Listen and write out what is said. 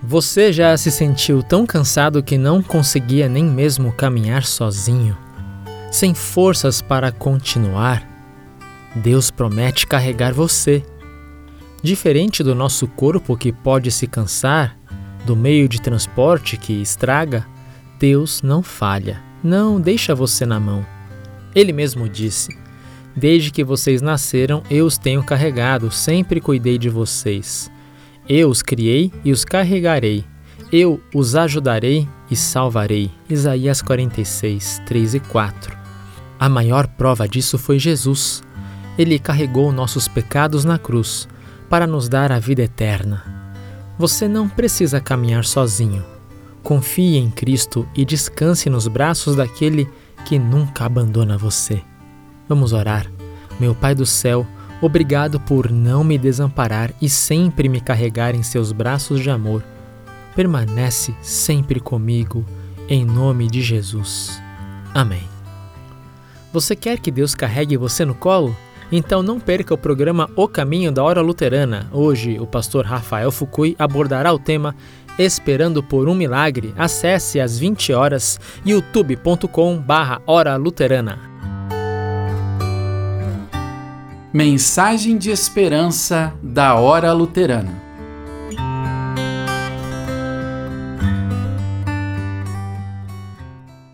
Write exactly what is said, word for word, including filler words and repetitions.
Você já se sentiu tão cansado que não conseguia nem mesmo caminhar sozinho? Sem forças para continuar? Deus promete carregar você. Diferente do nosso corpo que pode se cansar, do meio de transporte que estraga, Deus não falha, não deixa você na mão. Ele mesmo disse: desde que vocês nasceram, eu os tenho carregado, sempre cuidei de vocês. Eu os criei e os carregarei. Eu os ajudarei e salvarei. Isaías quarenta e seis, três e quatro. A maior prova disso foi Jesus. Ele carregou nossos pecados na cruz para nos dar a vida eterna. Você não precisa caminhar sozinho. Confie em Cristo e descanse nos braços daquele que nunca abandona você. Vamos orar. Meu Pai do céu, obrigado por não me desamparar e sempre me carregar em seus braços de amor. Permanece sempre comigo, em nome de Jesus. Amém. Você quer que Deus carregue você no colo? Então não perca o programa O Caminho da Hora Luterana. Hoje o pastor Rafael Fukui abordará o tema Esperando por um Milagre. Acesse às vinte horas youtube ponto com barra hora luterana. Mensagem de esperança da Hora Luterana.